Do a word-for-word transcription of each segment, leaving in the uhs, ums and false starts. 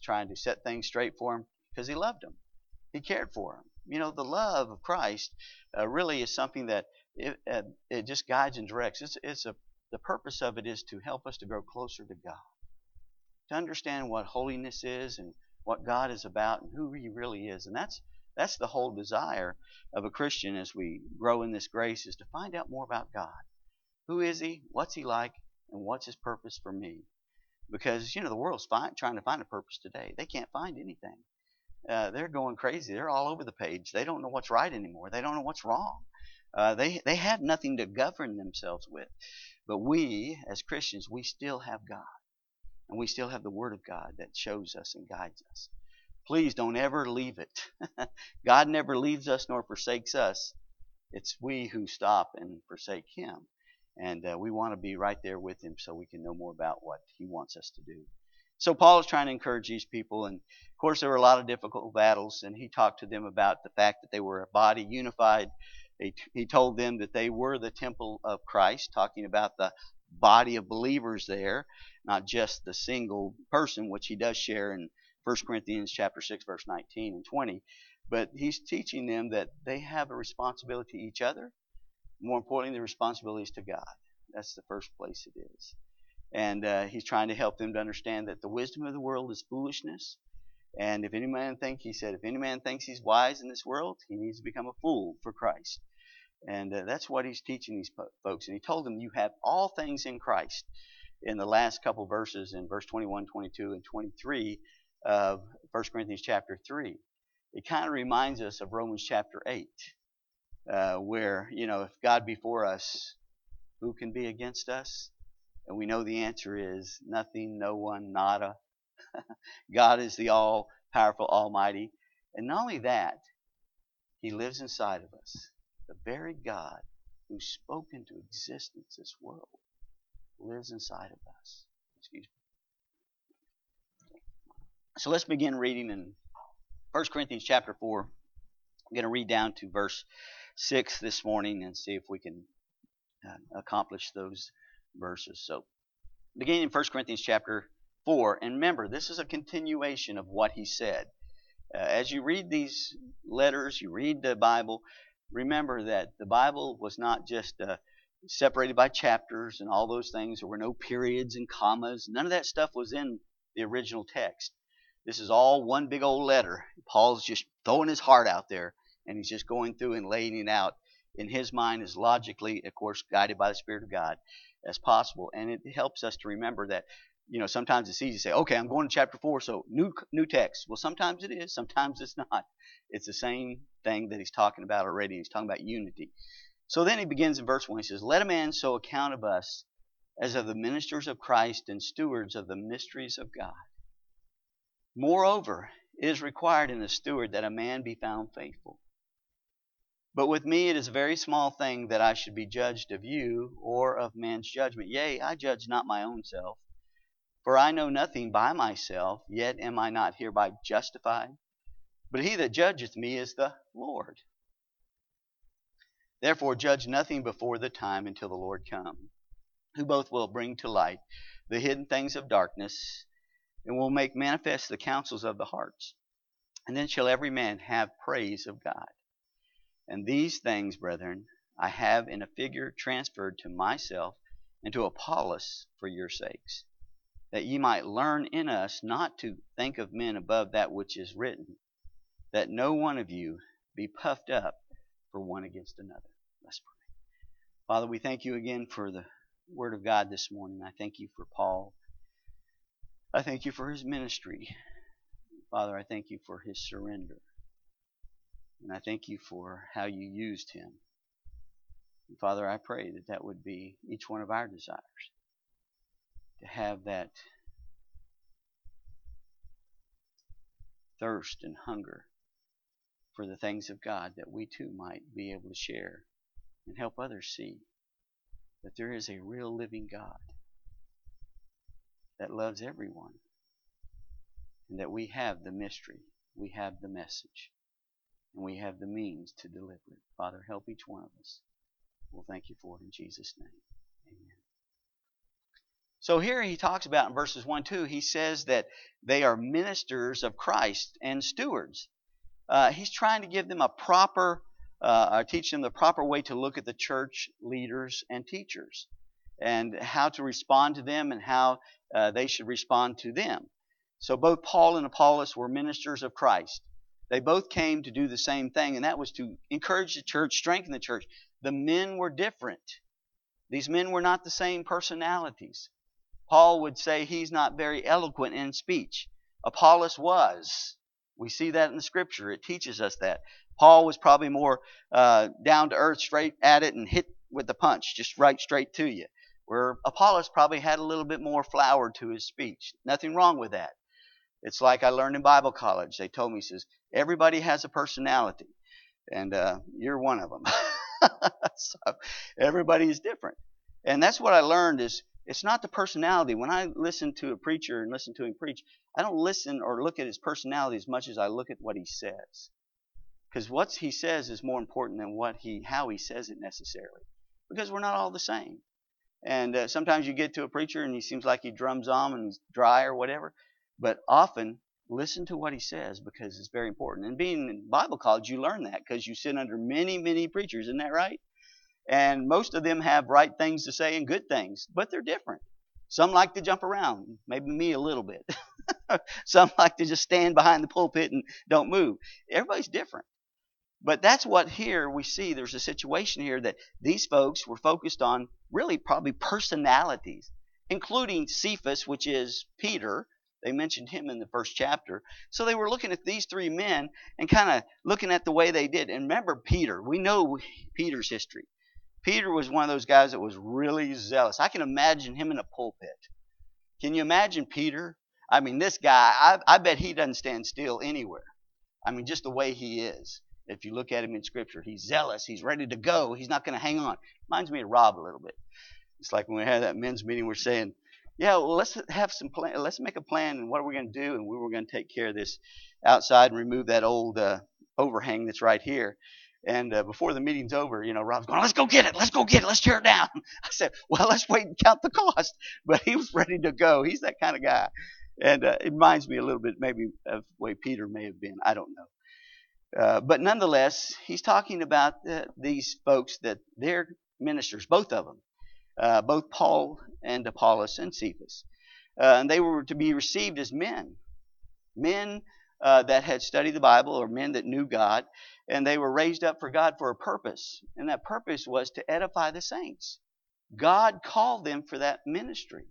trying to set things straight for them because he loved them. He cared for them. You know, the love of Christ uh, really is something that it, uh, it just guides and directs. It's, it's a, the purpose of it is to help us to grow closer to God, to understand what holiness is and what God is about and who He really is. And that's that's the whole desire of a Christian as we grow in this grace, is to find out more about God. Who is He? What's He like? And what's His purpose for me? Because, you know, the world's find, trying to find a purpose today. They can't find anything. Uh, they're going crazy. They're all over the page. They don't know what's right anymore. They don't know what's wrong. Uh, they they have nothing to govern themselves with. But we, as Christians, we still have God. And we still have the Word of God that shows us and guides us. Please don't ever leave it. God never leaves us nor forsakes us. It's we who stop and forsake Him. And uh, we want to be right there with Him so we can know more about what He wants us to do. So Paul is trying to encourage these people. And, of course, there were a lot of difficult battles. And he talked to them about the fact that they were a body unified. He, he told them that they were the temple of Christ, talking about the body of believers there, not just the single person, which he does share in First Corinthians chapter six, verse nineteen and twenty. But he's teaching them that they have a responsibility to each other. More importantly, the responsibility is to God. That's the first place it is. And uh, he's trying to help them to understand that the wisdom of the world is foolishness. And if any man think, he said, if any man thinks he's wise in this world, he needs to become a fool for Christ. And uh, that's what he's teaching these folks. And he told them, you have all things in Christ. In the last couple verses, in verse twenty-one, twenty-two, and twenty-three of First Corinthians chapter three, it kind of reminds us of Romans chapter eight, uh, where, you know, if God be for us, who can be against us? And we know the answer is nothing, no one, nada. God is the all-powerful, almighty. And not only that, He lives inside of us. The very God who spoke into existence this world lives inside of us. Excuse me. So let's begin reading in First Corinthians chapter four. I'm going to read down to verse six this morning and see if we can uh, accomplish those verses. So beginning in First Corinthians chapter four, and remember, this is a continuation of what he said. Uh, as you read these letters, you read the Bible, remember that the Bible was not just uh, separated by chapters and all those things. There were no periods and commas. None of that stuff was in the original text. This is all one big old letter. Paul's just throwing his heart out there, and he's just going through and laying it out in his mind as logically, of course, guided by the Spirit of God as possible. And it helps us to remember that, you know, sometimes it's easy to say, okay, I'm going to chapter four, so new new text. Well, sometimes it is, sometimes it's not. It's the same thing that he's talking about already. He's talking about unity. So then he begins in verse one. He says, let a man so account of us as of the ministers of Christ and stewards of the mysteries of God. Moreover, it is required in a steward that a man be found faithful. But with me it is a very small thing that I should be judged of you or of man's judgment. Yea, I judge not my own self. For I know nothing by myself, yet am I not hereby justified. But he that judgeth me is the Lord. Therefore judge nothing before the time until the Lord come, who both will bring to light the hidden things of darkness, and will make manifest the counsels of the hearts. And then shall every man have praise of God. And these things, brethren, I have in a figure transferred to myself and to Apollos for your sakes, that ye might learn in us not to think of men above that which is written, that no one of you be puffed up for one against another. Let's pray. Father, we thank you again for the Word of God this morning. I thank you for Paul. I thank you for his ministry. Father, I thank you for his surrender. And I thank you for how you used him. And Father, I pray that that would be each one of our desires, to have that thirst and hunger for the things of God, that we too might be able to share and help others see that there is a real living God that loves everyone, and that we have the mystery, we have the message, and we have the means to deliver it. Father, help each one of us. We'll thank you for it in Jesus' name. Amen. So here he talks about in verses one, two, he says that they are ministers of Christ and stewards. Uh, he's trying to give them a proper, uh, teach them the proper way to look at the church leaders and teachers, and how to respond to them and how uh, they should respond to them. So both Paul and Apollos were ministers of Christ. They both came to do the same thing, and that was to encourage the church, strengthen the church. The men were different. These men were not the same personalities. Paul would say he's not very eloquent in speech. Apollos was. We see that in the Scripture. It teaches us that. Paul was probably more uh, down to earth, straight at it, and hit with the punch, just right straight to you. Where Apollos probably had a little bit more flower to his speech. Nothing wrong with that. It's like I learned in Bible college. They told me, says, everybody has a personality, and uh, you're one of them. So everybody is different. And that's what I learned is it's not the personality. When I listen to a preacher and listen to him preach, I don't listen or look at his personality as much as I look at what he says. Because what he says is more important than what he, how he says it necessarily. Because we're not all the same. And uh, sometimes you get to a preacher and he seems like he drums on and he's dry or whatever. But often, listen to what he says because it's very important. And being in Bible college, you learn that because you sit under many, many preachers. Isn't that right? And most of them have right things to say and good things, but they're different. Some like to jump around, maybe me a little bit. Some like to just stand behind the pulpit and don't move. Everybody's different. But that's what here we see. There's a situation here that these folks were focused on really probably personalities, including Cephas, which is Peter. They mentioned him in the first chapter. So they were looking at these three men and kind of looking at the way they did. And remember Peter. We know Peter's history. Peter was one of those guys that was really zealous. I can imagine him in a pulpit. Can you imagine Peter? I mean, this guy, I, I bet he doesn't stand still anywhere. I mean, just the way he is. If you look at him in Scripture, he's zealous. He's ready to go. He's not going to hang on. Reminds me of Rob a little bit. It's like when we had that men's meeting, we're saying, yeah, well, let's have some plan. Let's make a plan, and what are we going to do? And we were going to take care of this outside and remove that old uh, overhang that's right here. And uh, before the meeting's over, you know, Rob's going, let's go get it. Let's go get it. Let's tear it down. I said, well, let's wait and count the cost. But he was ready to go. He's that kind of guy. And uh, it reminds me a little bit maybe of the way Peter may have been. I don't know. Uh, but nonetheless, he's talking about uh, these folks that they're ministers, both of them, uh, both Paul and Apollos and Cephas. Uh, and they were to be received as men, men uh, that had studied the Bible or men that knew God, and they were raised up for God for a purpose. And that purpose was to edify the saints. God called them for that ministry.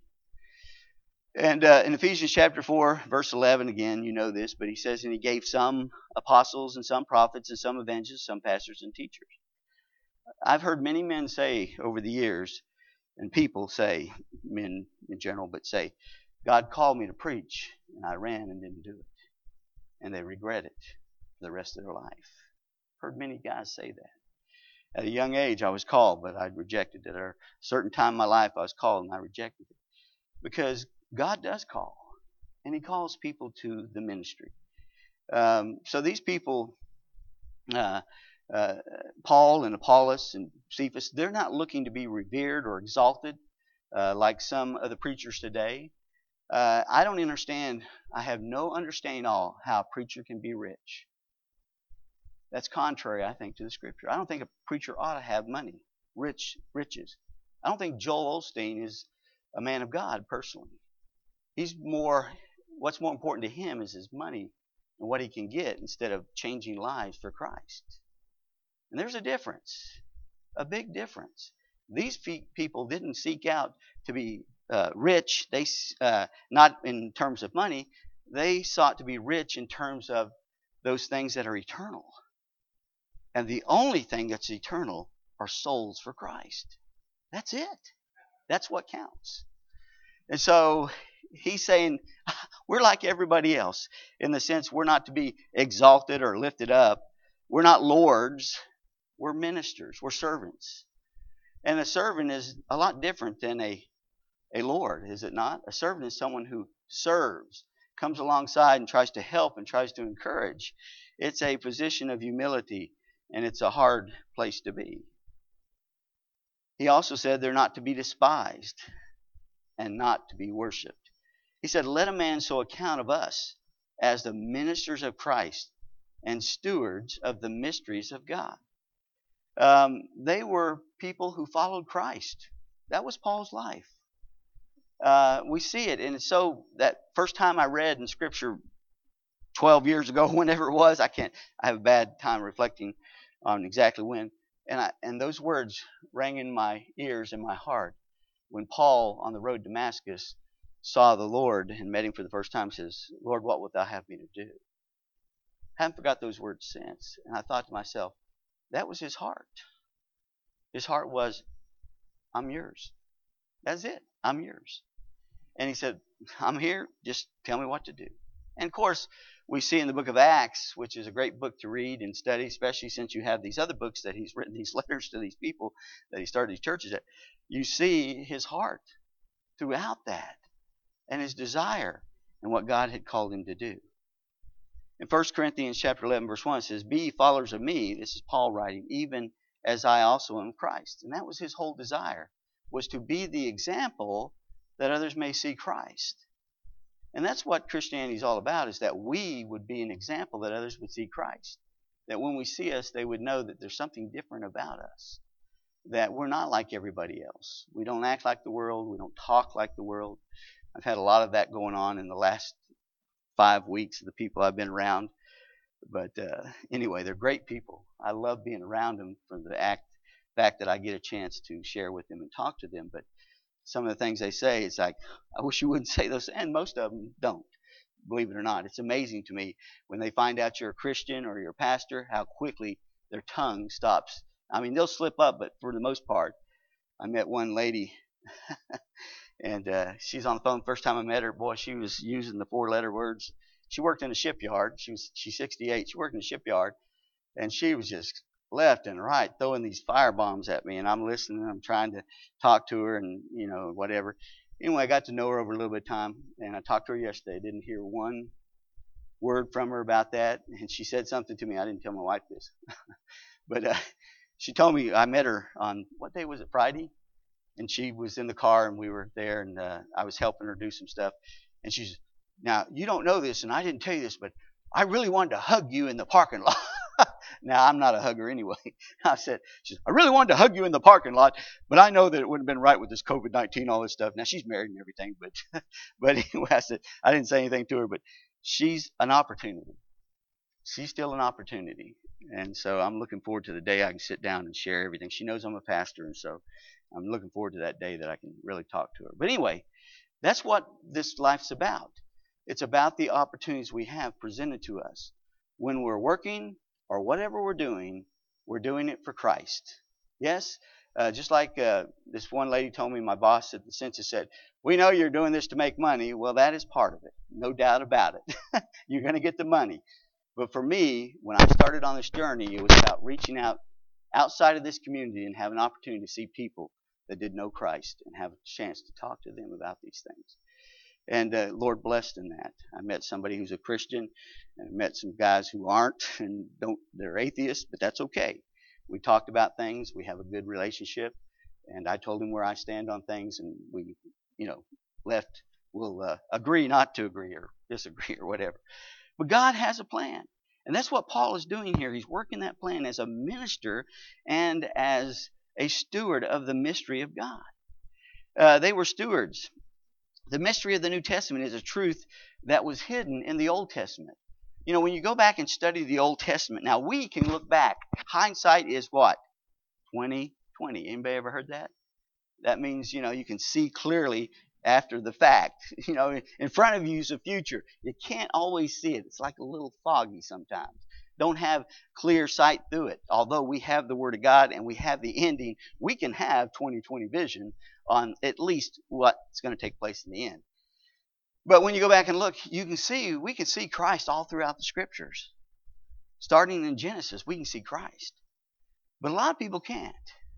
And uh, in Ephesians chapter four, verse eleven, again, you know this, but he says, and he gave some apostles and some prophets and some evangelists, some pastors and teachers. I've heard many men say over the years, and people say, men in general, but say, God called me to preach, and I ran and didn't do it. And they regret it for the rest of their life. I've heard many guys say that. At a young age, I was called, but I rejected it. At a certain time in my life, I was called, and I rejected it. Because God does call, and he calls people to the ministry. Um, so these people, uh, uh, Paul and Apollos and Cephas, they're not looking to be revered or exalted uh, like some of the preachers today. Uh, I don't understand, I have no understanding at all how a preacher can be rich. That's contrary, I think, to the Scripture. I don't think a preacher ought to have money, rich riches. I don't think Joel Osteen is a man of God personally. He's more, what's more important to him is his money and what he can get instead of changing lives for Christ. And there's a difference, a big difference. These people didn't seek out to be uh, rich, they uh, not in terms of money. They sought to be rich in terms of those things that are eternal. And the only thing that's eternal are souls for Christ. That's it. That's what counts. And so he's saying we're like everybody else in the sense we're not to be exalted or lifted up. We're not lords. We're ministers. We're servants. And a servant is a lot different than a, a lord, is it not? A servant is someone who serves, comes alongside and tries to help and tries to encourage. It's a position of humility, and it's a hard place to be. He also said they're not to be despised. and not to be worshipped. He said, let a man so account of us as the ministers of Christ and stewards of the mysteries of God. Um, they were people who followed Christ. That was Paul's life. Uh, we see it, and so that first time I read in Scripture twelve years ago, whenever it was, I can't. I have a bad time reflecting on exactly when, and I, and those words rang in my ears and my heart when Paul, on the road to Damascus, saw the Lord and met him for the first time. Says, "Lord, what wilt thou have me to do?" I haven't forgot those words since, and I thought to myself, that was his heart. His heart was, I'm yours. That's it. I'm yours. And he said, I'm here. Just tell me what to do. And of course, we see in the book of Acts, which is a great book to read and study, especially since you have these other books that he's written, these letters to these people that he started these churches at. You see his heart throughout that and his desire and what God had called him to do. In First Corinthians chapter eleven, verse one, it says, be ye followers of me, this is Paul writing, even as I also am Christ. And that was his whole desire, was to be the example that others may see Christ. And that's what Christianity is all about, is that we would be an example that others would see Christ. That when we see us, they would know that there's something different about us. That we're not like everybody else. We don't act like the world. We don't talk like the world. I've had a lot of that going on in the last five weeks of the people I've been around. But uh, anyway, they're great people. I love being around them for the act, fact that I get a chance to share with them and talk to them. But some of the things they say, it's like, I wish you wouldn't say those. And most of them don't, believe it or not. It's amazing to me when they find out you're a Christian or you're a pastor, how quickly their tongue stops. I mean, they'll slip up, but for the most part, I met one lady, and uh, she's on the phone. First time I met her, boy, she was using the four-letter words. She worked in a shipyard. She was she's sixty-eight. She worked in a shipyard, and she was just left and right throwing these fire bombs at me. And I'm listening. And I'm trying to talk to her, and you know whatever. Anyway, I got to know her over a little bit of time, and I talked to her yesterday. I didn't hear one word from her about that, and she said something to me. I didn't tell my wife this, but uh, she told me I met her on what day was it? Friday. And she was in the car, and we were there, and uh, I was helping her do some stuff. And she's, now, you don't know this, and I didn't tell you this, but I really wanted to hug you in the parking lot. Now, I'm not a hugger anyway. I said, she said, I really wanted to hug you in the parking lot, but I know that it wouldn't have been right with this covid nineteen, all this stuff. Now, she's married and everything, but but anyway, I said, I didn't say anything to her, but she's an opportunity. She's still an opportunity. And so I'm looking forward to the day I can sit down and share everything. She knows I'm a pastor, and so I'm looking forward to that day that I can really talk to her. But anyway, that's what this life's about. It's about the opportunities we have presented to us. When we're working or whatever we're doing, we're doing it for Christ. Yes? Uh, just like uh, this one lady told me, my boss at the census said, we know you're doing this to make money. Well, that is part of it. No doubt about it. You're going to get the money. But for me, when I started on this journey, it was about reaching out outside of this community and have an opportunity to see people that did know Christ and have a chance to talk to them about these things. And uh, Lord blessed in that. I met somebody who's a Christian, and I met some guys who aren't and don't. They're atheists, but that's okay. We talked about things. We have a good relationship, and I told him where I stand on things, and we, you know, left. We'll uh, agree not to agree or disagree or whatever. But God has a plan. And that's what Paul is doing here. He's working that plan as a minister and as a steward of the mystery of God. Uh, they were stewards. The mystery of the New Testament is a truth that was hidden in the Old Testament. You know, when you go back and study the Old Testament, now we can look back. Hindsight is what? twenty twenty. Anybody ever heard that? That means, you know, you can see clearly after the fact. You know, in front of you is the future. You can't always see it. It's like a little foggy sometimes. Don't have clear sight through it. Although we have the Word of God and we have the ending, we can have twenty twenty vision on at least what's going to take place in the end. But when you go back and look, you can see, we can see Christ all throughout the Scriptures. Starting in Genesis, we can see Christ. But a lot of people can't.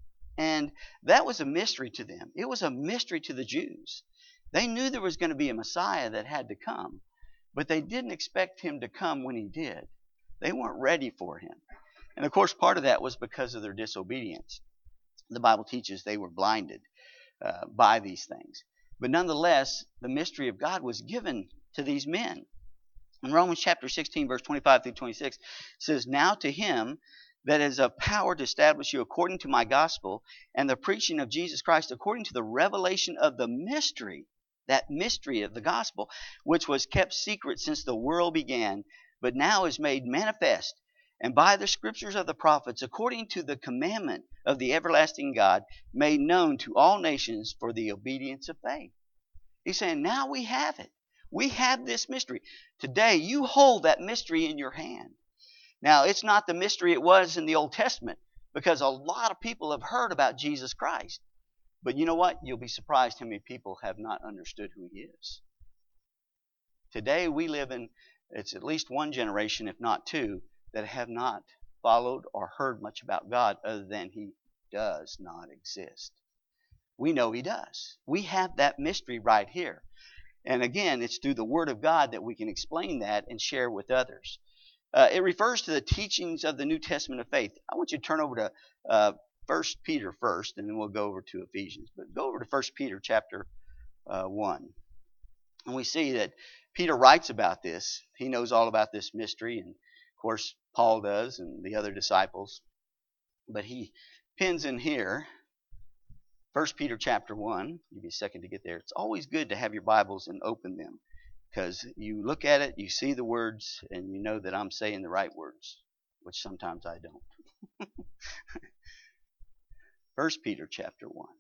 And that was a mystery to them. It was a mystery to the Jews. They knew there was going to be a Messiah that had to come, but they didn't expect him to come when he did. They weren't ready for him. And of course, part of that was because of their disobedience. The Bible teaches they were blinded uh, by these things. But nonetheless, the mystery of God was given to these men. In Romans chapter sixteen, verse twenty-five through twenty-six, it says, "Now to him that is of power to establish you according to my gospel and the preaching of Jesus Christ according to the revelation of the mystery," that mystery of the gospel, "which was kept secret since the world began, but now is made manifest, and by the scriptures of the prophets, according to the commandment of the everlasting God, made known to all nations for the obedience of faith." He's saying, now we have it. We have this mystery. Today, you hold that mystery in your hand. Now, it's not the mystery it was in the Old Testament, because a lot of people have heard about Jesus Christ. But you know what? You'll be surprised how many people have not understood who he is. Today, we live in, it's at least one generation, if not two, that have not followed or heard much about God other than he does not exist. We know he does. We have that mystery right here. And again, it's through the Word of God that we can explain that and share with others. Uh, it refers to the teachings of the New Testament of faith. I want you to turn over to uh, First Peter first, and then we'll go over to Ephesians. But go over to First Peter chapter uh, one. And we see that Peter writes about this. He knows all about this mystery, and of course Paul does and the other disciples. But he pins in here, First Peter chapter one. I'll give you a second to get there. It's always good to have your Bibles and open them, because you look at it, you see the words, and you know that I'm saying the right words, which sometimes I don't. First Peter chapter one.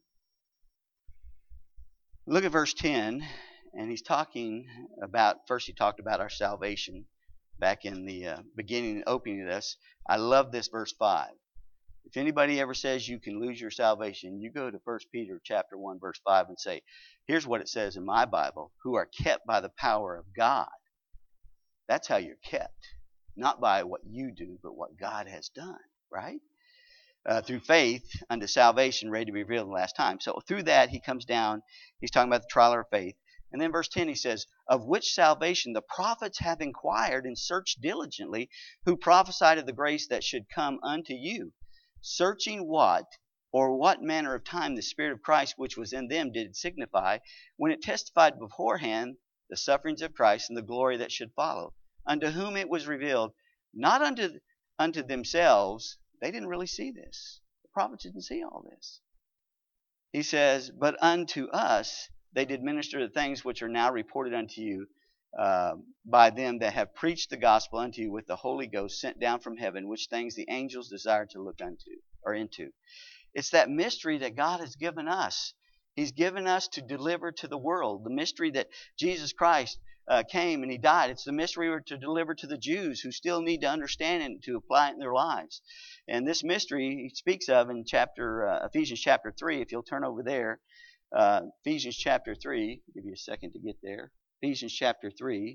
Look at verse ten, and he's talking about, first he talked about our salvation back in the uh, beginning, opening this. I love this verse five. If anybody ever says you can lose your salvation, you go to First Peter chapter one, verse five and say, here's what it says in my Bible, who are kept by the power of God. That's how you're kept. Not by what you do, but what God has done, right? Uh, through faith unto salvation ready to be revealed in the last time. So through that, he comes down. He's talking about the trial of our faith. And then verse ten, he says, of which salvation the prophets have inquired and searched diligently, who prophesied of the grace that should come unto you, searching what or what manner of time the Spirit of Christ which was in them did signify, when it testified beforehand the sufferings of Christ and the glory that should follow, unto whom it was revealed, not unto, unto themselves. They didn't really see this. The prophets didn't see all this. He says, but unto us they did minister the things which are now reported unto you uh, by them that have preached the gospel unto you with the Holy Ghost sent down from heaven, which things the angels desire to look unto or into. It's that mystery that God has given us. He's given us to deliver to the world. The mystery that Jesus Christ uh, came and he died. It's the mystery we're to deliver to the Jews who still need to understand it and to apply it in their lives. And this mystery he speaks of in chapter uh, Ephesians chapter three. If you'll turn over there, uh, Ephesians chapter three. I'll give you a second to get there. Ephesians chapter three.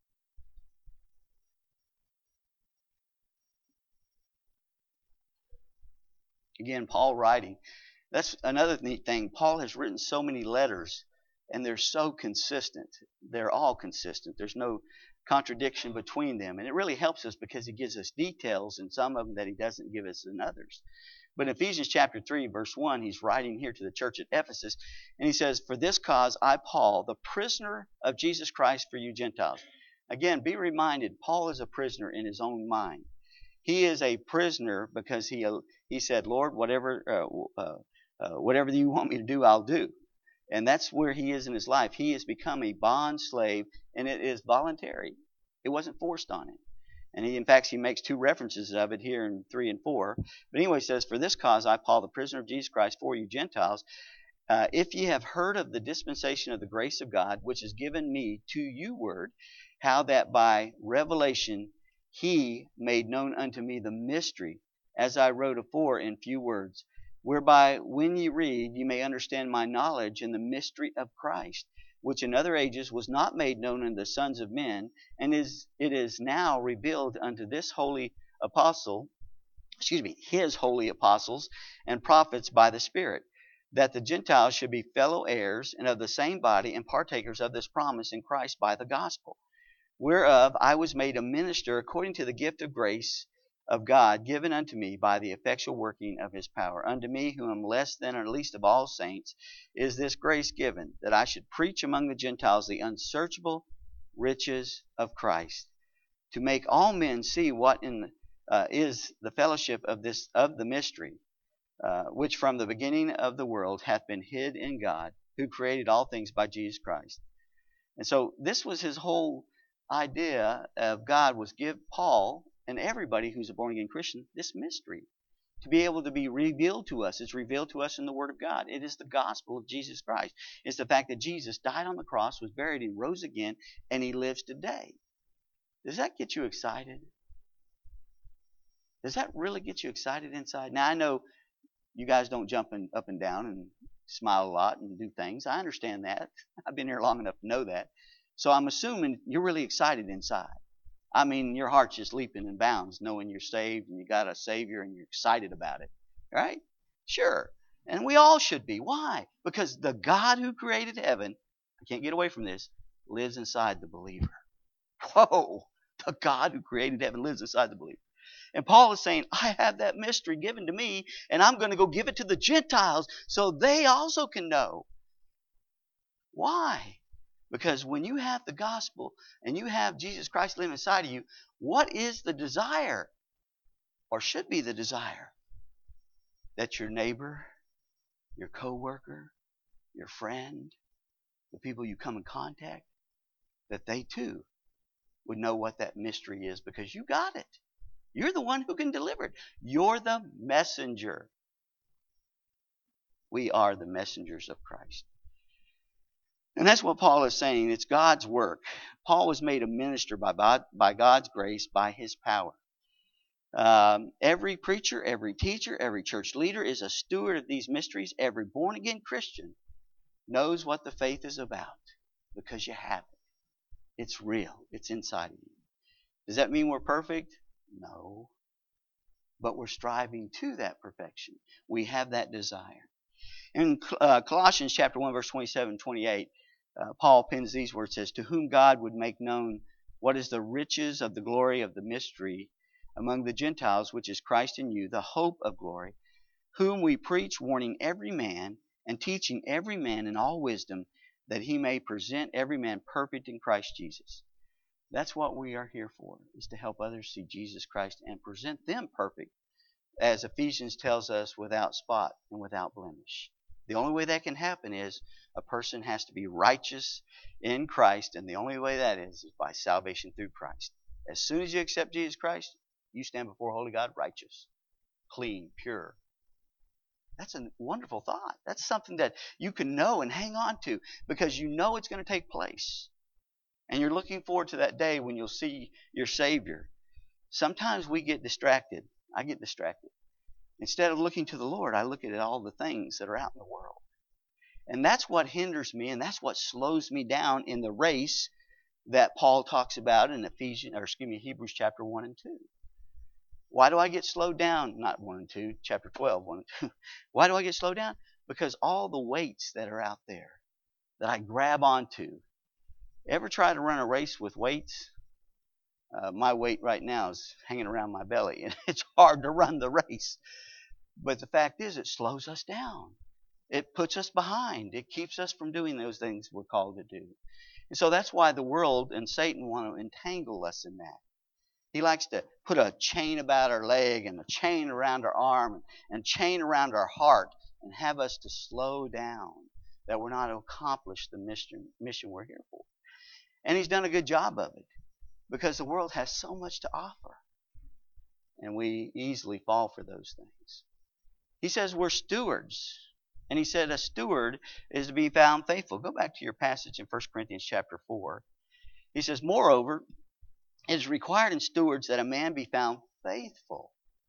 Again, Paul writing. That's another neat thing. Paul has written so many letters, and they're so consistent. They're all consistent. There's no contradiction between them. And it really helps us because he gives us details in some of them that he doesn't give us in others. But in Ephesians chapter three, verse one, he's writing here to the church at Ephesus, and he says, for this cause I, Paul, the prisoner of Jesus Christ for you Gentiles. Again, be reminded, Paul is a prisoner in his own mind. He is a prisoner because he he said, Lord, whatever uh, uh, uh, whatever you want me to do, I'll do. And that's where he is in his life. He has become a bond slave, and it is voluntary. It wasn't forced on him. And he, in fact, he makes two references of it here in three and four. But anyway, he says, for this cause I, Paul, the prisoner of Jesus Christ, for you Gentiles, uh, if ye have heard of the dispensation of the grace of God, which is given me to you word, how that by revelation he made known unto me the mystery, as I wrote afore in few words, whereby when ye read, ye may understand my knowledge in the mystery of Christ, which in other ages was not made known unto the sons of men, and is it is now revealed unto this holy apostle, excuse me, his holy apostles and prophets by the Spirit, that the Gentiles should be fellow heirs and of the same body and partakers of this promise in Christ by the gospel, whereof I was made a minister according to the gift of grace of God given unto me by the effectual working of his power. Unto me, who am less than or least of all saints, is this grace given, that I should preach among the Gentiles the unsearchable riches of Christ, to make all men see what in uh, is the fellowship of this of the mystery, uh, which from the beginning of the world hath been hid in God, who created all things by Jesus Christ. And so this was his whole idea of God, was give Paul and everybody who's a born-again Christian this mystery to be able to be revealed to us. It's revealed to us in the Word of God. It is the gospel of Jesus Christ. It's the fact that Jesus died on the cross, was buried, and rose again, and he lives today. Does that get you excited? Does that really get you excited inside? Now, I know you guys don't jump in, up and down and smile a lot and do things. I understand that. I've been here long enough to know that. So I'm assuming you're really excited inside. I mean, your heart's just leaping in bounds knowing you're saved and you got a Savior and you're excited about it. Right? Sure. And we all should be. Why? Because the God who created heaven, I can't get away from this, lives inside the believer. Whoa! The God who created heaven lives inside the believer. And Paul is saying, I have that mystery given to me, and I'm going to go give it to the Gentiles so they also can know. Why? Because when you have the gospel and you have Jesus Christ living inside of you, what is the desire? Or should be the desire? That your neighbor, your coworker, your friend, the people you come in contact, that they too would know what that mystery is, because you got it. You're the one who can deliver it. You're the messenger. We are the messengers of Christ. And that's what Paul is saying. It's God's work. Paul was made a minister by, by God's grace, by his power. Um, every preacher, every teacher, every church leader is a steward of these mysteries. Every born-again Christian knows what the faith is about because you have it. It's real. It's inside of you. Does that mean we're perfect? No. But we're striving to that perfection. We have that desire. In uh, Colossians chapter one, verse twenty-seven, twenty-eight, uh, Paul pens these words, says, to whom God would make known what is the riches of the glory of the mystery among the Gentiles, which is Christ in you, the hope of glory, whom we preach, warning every man and teaching every man in all wisdom, that he may present every man perfect in Christ Jesus. That's what we are here for, is to help others see Jesus Christ and present them perfect, as Ephesians tells us, without spot and without blemish. The only way that can happen is a person has to be righteous in Christ, and the only way that is is by salvation through Christ. As soon as you accept Jesus Christ, you stand before holy God righteous, clean, pure. That's a wonderful thought. That's something that you can know and hang on to because you know it's going to take place. And you're looking forward to that day when you'll see your Savior. Sometimes we get distracted. I get distracted. Instead of looking to the Lord, I look at all the things that are out in the world. And that's what hinders me, and that's what slows me down in the race that Paul talks about in Ephesians, or excuse me, Hebrews chapter one and two. Why do I get slowed down? Not one and two, chapter twelve, one and two. Why do I get slowed down? Because all the weights that are out there that I grab onto. Ever try to run a race with weights? Uh, my weight right now is hanging around my belly, and it's hard to run the race. But the fact is, it slows us down. It puts us behind. It keeps us from doing those things we're called to do. And so that's why the world and Satan want to entangle us in that. He likes to put a chain about our leg and a chain around our arm and chain around our heart and have us to slow down, that we're not to accomplish the mission, mission we're here for. And he's done a good job of it because the world has so much to offer. And we easily fall for those things. He says we're stewards. And he said a steward is to be found faithful. Go back to your passage in First Corinthians chapter four. He says, moreover, it is required in stewards that a man be found faithful.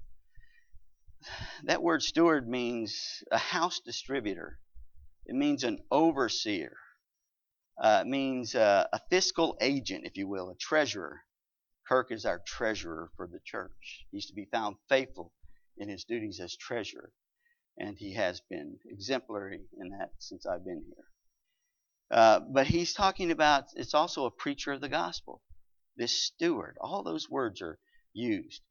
That word steward means a house distributor. It means an overseer. Uh, it means uh, a fiscal agent, if you will, a treasurer. Kirk is our treasurer for the church. He's to be found faithful in his duties as treasurer. And he has been exemplary in that since I've been here. Uh, but he's talking about, it's also a preacher of the gospel. This steward. All those words are used.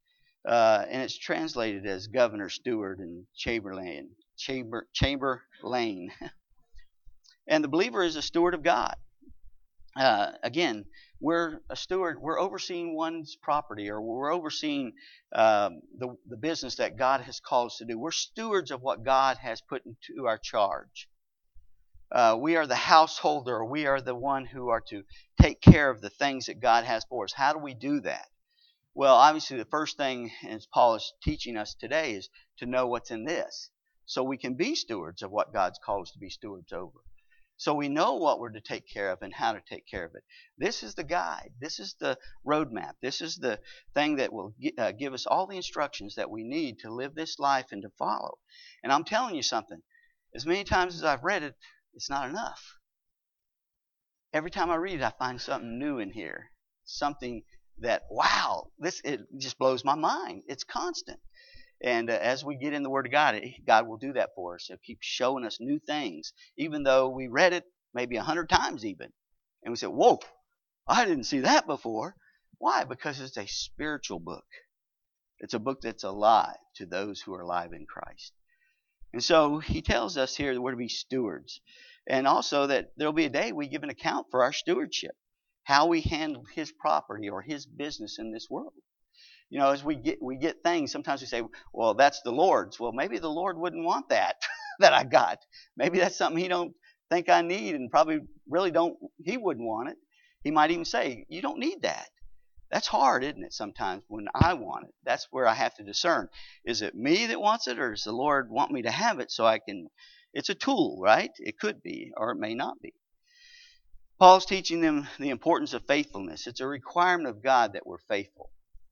Uh, and it's translated as governor, steward, and chamberlain. Chamber, chamberlain. And the believer is a steward of God. Uh, again, we're a steward. We're overseeing one's property, or we're overseeing um, the the business that God has called us to do. We're stewards of what God has put into our charge. Uh, we are the householder. We are the one who are to take care of the things that God has for us. How do we do that? Well, obviously, the first thing, as Paul is teaching us today, is to know what's in this, so we can be stewards of what God's called us to be stewards over. So we know what we're to take care of and how to take care of it. This is the guide. This is the roadmap. This is the thing that will uh, give us all the instructions that we need to live this life and to follow. And I'm telling you something. As many times as I've read it, it's not enough. Every time I read it, I find something new in here. Something that, wow, this it just blows my mind. It's constant. And uh, as we get in the Word of God, God will do that for us. He'll keep showing us new things, even though we read it maybe a hundred times even. And we say, whoa, I didn't see that before. Why? Because it's a spiritual book. It's a book that's alive to those who are alive in Christ. And so he tells us here that we're to be stewards. And also that there will be a day we give an account for our stewardship, how we handle his property or his business in this world. You know, as we get we get things, sometimes we say, well, that's the Lord's. Well, maybe the Lord wouldn't want that that I got. Maybe that's something he don't think I need, and probably really don't, he wouldn't want it. He might even say, you don't need that. That's hard, isn't it, sometimes when I want it? That's where I have to discern. Is it me that wants it, or does the Lord want me to have it so I can, it's a tool, right? It could be, or it may not be. Paul's teaching them the importance of faithfulness. It's a requirement of God that we're faithful.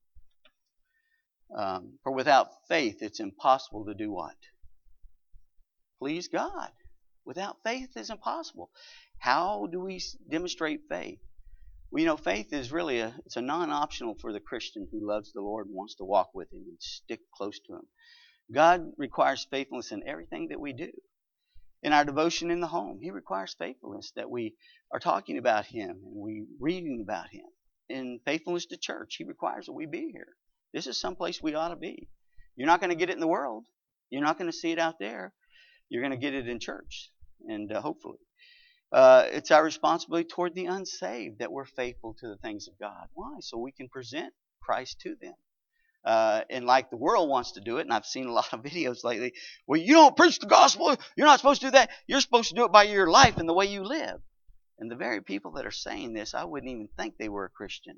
Um, for without faith, it's impossible to do what? Please God. Without faith, it's impossible. How do we demonstrate faith? Well, you know, faith is really a, it's a non-optional for the Christian who loves the Lord and wants to walk with him and stick close to him. God requires faithfulness in everything that we do. In our devotion in the home, he requires faithfulness, that we are talking about him and we reading about him. In faithfulness to church, he requires that we be here. This is someplace we ought to be. You're not going to get it in the world. You're not going to see it out there. You're going to get it in church, and uh, hopefully. Uh, it's our responsibility toward the unsaved that we're faithful to the things of God. Why? So we can present Christ to them. Uh, and like the world wants to do it, and I've seen a lot of videos lately, well, you don't preach the gospel. You're not supposed to do that. You're supposed to do it by your life and the way you live. And the very people that are saying this, I wouldn't even think they were a Christian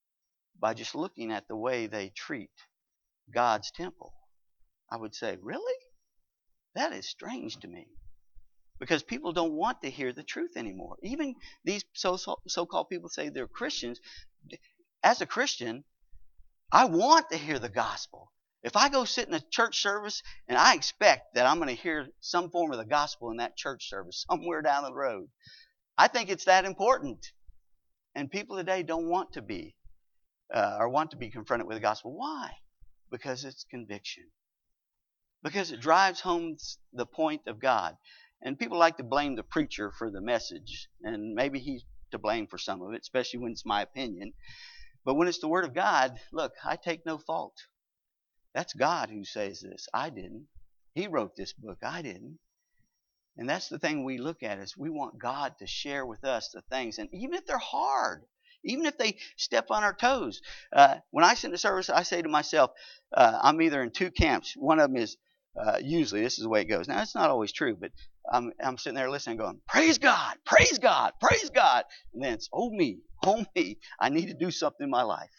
by just looking at the way they treat God's temple. I would say, really? That is strange to me. Because people don't want to hear the truth anymore. Even these so, so, so-called people say they're Christians. As a Christian, I want to hear the gospel. If I go sit in a church service and I expect that I'm going to hear some form of the gospel in that church service somewhere down the road, I think it's that important. And people today don't want to be uh, or want to be confronted with the gospel. Why? Because it's conviction. Because it drives home the point of God. And people like to blame the preacher for the message. And maybe he's to blame for some of it, especially when it's my opinion. But when it's the Word of God, look, I take no fault. That's God who says this. I didn't. He wrote this book. I didn't. And that's the thing we look at is we want God to share with us the things. And even if they're hard, even if they step on our toes. Uh, when I sit in the service, I say to myself, uh, I'm either in two camps. One of them is, uh, usually this is the way it goes. Now, it's not always true, but I'm, I'm sitting there listening going, praise God, praise God, praise God. And then it's, oh me, oh me, I need to do something in my life.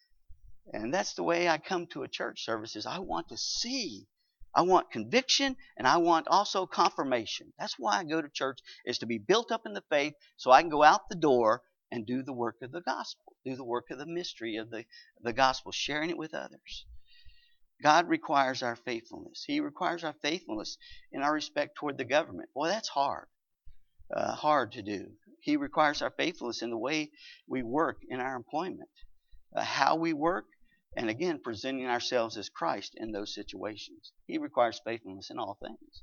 And that's the way I come to a church service is I want to see. I want conviction, and I want also confirmation. That's why I go to church, is to be built up in the faith so I can go out the door and do the work of the gospel, do the work of the mystery of the, the gospel, sharing it with others. God requires our faithfulness. He requires our faithfulness in our respect toward the government. Boy, that's hard, uh, hard to do. He requires our faithfulness in the way we work in our employment, uh, how we work, and again, presenting ourselves as Christ in those situations. He requires faithfulness in all things.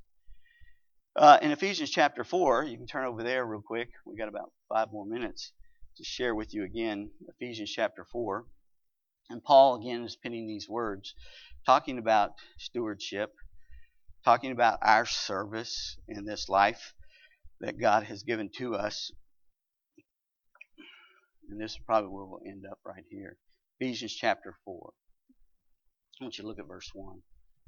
Uh, in Ephesians chapter four, you can turn over there real quick. We got about five more minutes to share with you again. Ephesians chapter four. And Paul, again, is penning these words, talking about stewardship, talking about our service in this life that God has given to us. And this is probably where we'll end up right here. Ephesians chapter four. I want you to look at verse one.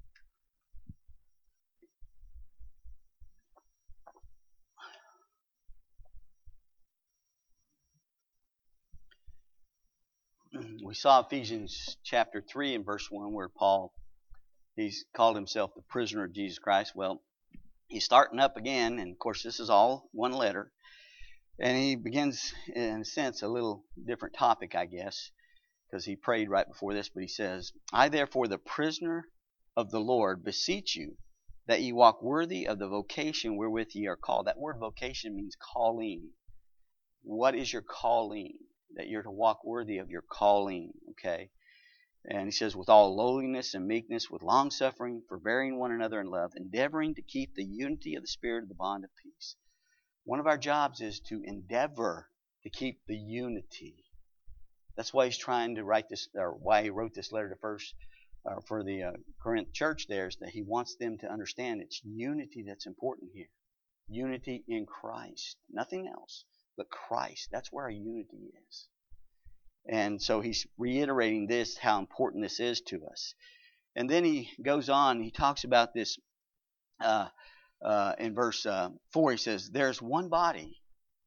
We saw Ephesians chapter three and verse one where Paul, he's called himself the prisoner of Jesus Christ. Well, he's starting up again, and of course this is all one letter. And he begins, in a sense, a little different topic, I guess, because he prayed right before this, but he says, I therefore, the prisoner of the Lord, beseech you that ye walk worthy of the vocation wherewith ye are called. That word vocation means calling. What is your calling? That you're to walk worthy of your calling, okay? And he says, with all lowliness and meekness, with long suffering, forbearing one another in love, endeavoring to keep the unity of the Spirit of the bond of peace. One of our jobs is to endeavor to keep the unity. That's why he's trying to write this, or why he wrote this letter to first, uh, for the uh, Corinth church there, is that he wants them to understand it's unity that's important here. Unity in Christ. Nothing else but Christ. That's where our unity is. And so he's reiterating this, how important this is to us. And then he goes on, he talks about this uh, uh, in verse uh, four. He says, there's one body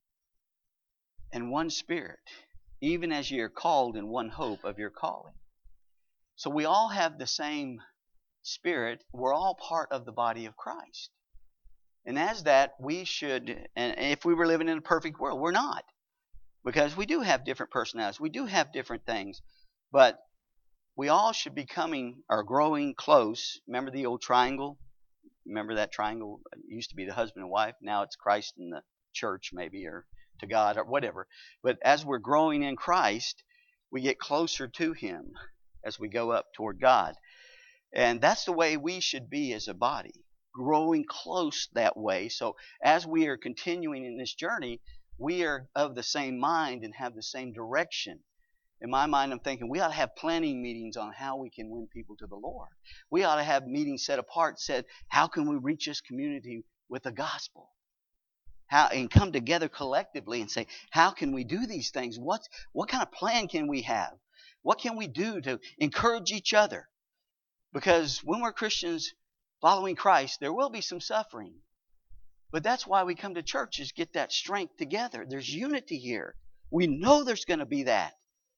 and one Spirit, even as ye are called in one hope of your calling. So we all have the same Spirit. We're all part of the body of Christ. And as that, we should, and if we were living in a perfect world, we're not. Because we do have different personalities. We do have different things. But we all should be coming or growing close. Remember the old triangle? Remember that triangle? It used to be the husband and wife. Now it's Christ and the church maybe, or to God or whatever. But as we're growing in Christ, we get closer to Him as we go up toward God. And that's the way we should be as a body. Growing close that way. So as we are continuing in this journey, we are of the same mind and have the same direction. In my mind, I'm thinking we ought to have planning meetings on how we can win people to the Lord. We ought to have meetings set apart, said, how can we reach this community with the gospel? How, and come together collectively and say, how can we do these things? What's, what kind of plan can we have? What can we do to encourage each other? Because when we're Christians following Christ, there will be some suffering. But that's why we come to churches, get that strength together. There's unity here. We know there's going to be that.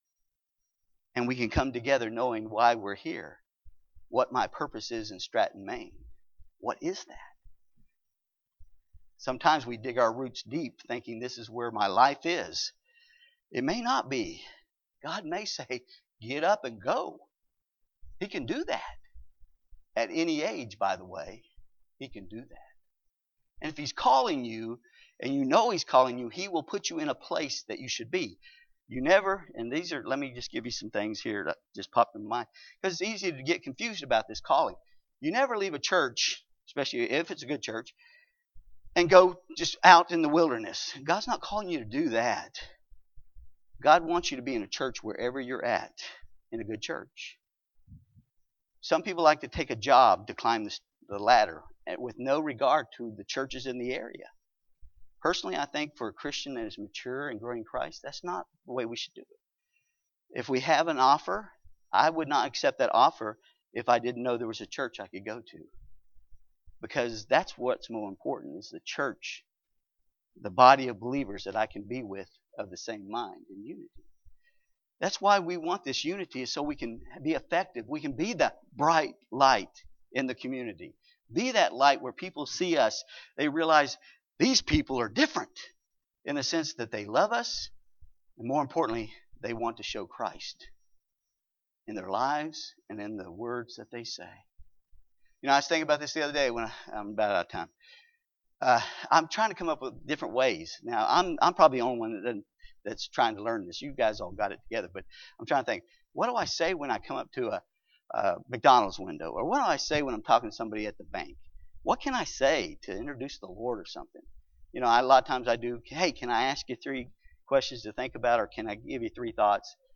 And we can come together knowing why we're here. What my purpose is in Stratton, Maine. What is that? Sometimes we dig our roots deep thinking this is where my life is. It may not be. God may say, get up and go. He can do that. At any age, by the way, He can do that. And if He's calling you, and you know He's calling you, He will put you in a place that you should be. You never, and these are, let me just give you some things here that just popped in my mind, because it's easy to get confused about this calling. You never leave a church, especially if it's a good church, and go just out in the wilderness. God's not calling you to do that. God wants you to be in a church wherever you're at, in a good church. Some people like to take a job to climb the, the ladder with no regard to the churches in the area. Personally, I think for a Christian that is mature and growing in Christ, that's not the way we should do it. If we have an offer, I would not accept that offer if I didn't know there was a church I could go to. Because that's what's more important, is the church, the body of believers that I can be with of the same mind and unity. That's why we want this unity, is so we can be effective. We can be the bright light in the community. Be that light where people see us. They realize these people are different in the sense that they love us. And more importantly, they want to show Christ in their lives and in the words that they say. You know, I was thinking about this the other day when I, I'm about out of time. Uh, I'm trying to come up with different ways. Now, I'm I'm probably the only one that doesn't that's trying to learn this. You guys all got it together, but I'm trying to think, what do I say when I come up to a, a McDonald's window? Or what do I say when I'm talking to somebody at the bank? What can I say to introduce the Lord or something? You know, I, a lot of times I do, hey, can I ask you three questions to think about, or can I give you three thoughts?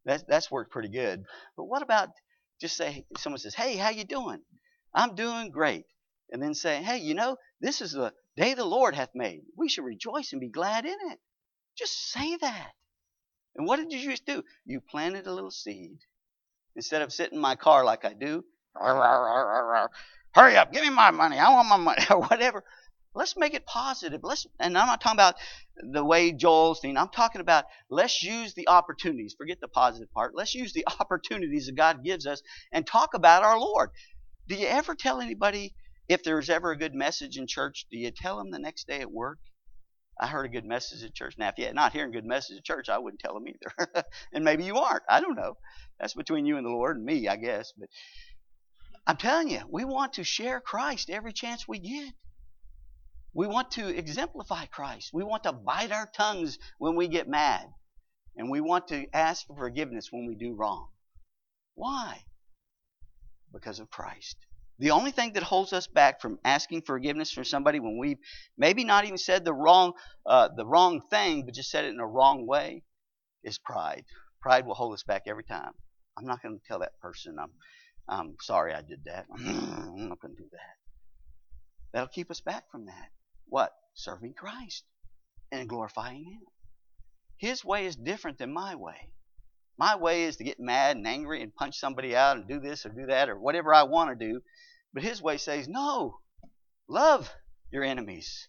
That's that's worked pretty good. But what about just say someone says, "Hey, how you doing?" "I'm doing great." And then say, "Hey, you know, this is the day the Lord hath made. We should rejoice and be glad in it." Just say that. And what did you just do? You planted a little seed. Instead of sitting in my car like I do, hurry up, give me my money. I want my money, or whatever. Let's make it positive. Let's, and I'm not talking about the way Joel's thing. I'm talking about let's use the opportunities. Forget the positive part. Let's use the opportunities that God gives us and talk about our Lord. Do you ever tell anybody if there's ever a good message in church? Do you tell them the next day at work? I heard a good message at church. Now, if you're not hearing a good message at church, I wouldn't tell them either. And maybe you aren't. I don't know. That's between you and the Lord and me, I guess. But I'm telling you, we want to share Christ every chance we get. We want to exemplify Christ. We want to bite our tongues when we get mad. And we want to ask for forgiveness when we do wrong. Why? Because of Christ. The only thing that holds us back from asking forgiveness from somebody when we've maybe not even said the wrong, uh, the wrong thing, but just said it in a wrong way, is pride. Pride will hold us back every time. I'm not going to tell that person I'm, I'm sorry I did that. I'm not going to do that. That'll keep us back from that. What? Serving Christ and glorifying Him. His way is different than my way. My way is to get mad and angry and punch somebody out and do this or do that or whatever I want to do. But His way says, no, love your enemies.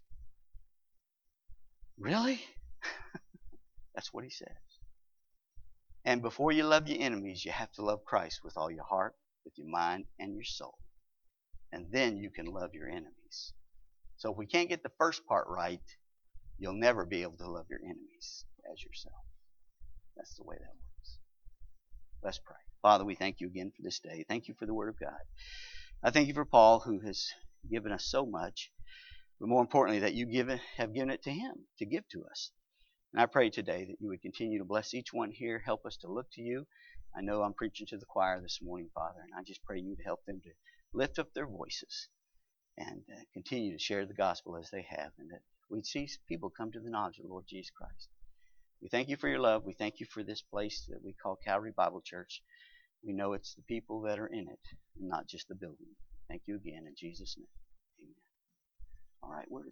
Really? That's what He says. And before you love your enemies, you have to love Christ with all your heart, with your mind, and your soul. And then you can love your enemies. So if we can't get the first part right, you'll never be able to love your enemies as yourself. That's the way that works. Let's pray. Father, we thank you again for this day. Thank you for the Word of God. I thank you for Paul, who has given us so much, but more importantly, that you give it, have given it to him to give to us. And I pray today that you would continue to bless each one here, help us to look to you. I know I'm preaching to the choir this morning, Father, and I just pray you to help them to lift up their voices and uh, continue to share the gospel as they have, and that we'd see people come to the knowledge of the Lord Jesus Christ. We thank you for your love. We thank you for this place that we call Calvary Bible Church. We know it's the people that are in it, and not just the building. Thank you again in Jesus' name. Amen. All right, where is